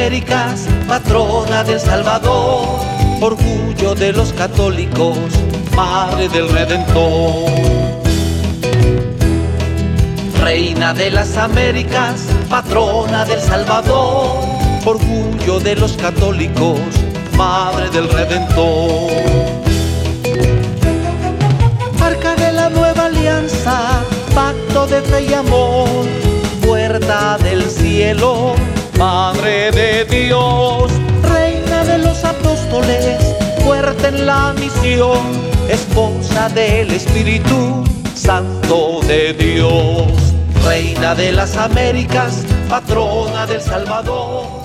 Américas, patrona del Salvador, orgullo de los católicos, madre del Redentor. Reina de las Américas, patrona del Salvador, orgullo de los católicos, madre del Redentor. Arca de la nueva alianza, pacto de fe y amor, puerta del cielo, madre de Dios. Reina de los apóstoles, fuerte en la misión, esposa del Espíritu Santo de Dios. Reina de las Américas, patrona del Salvador.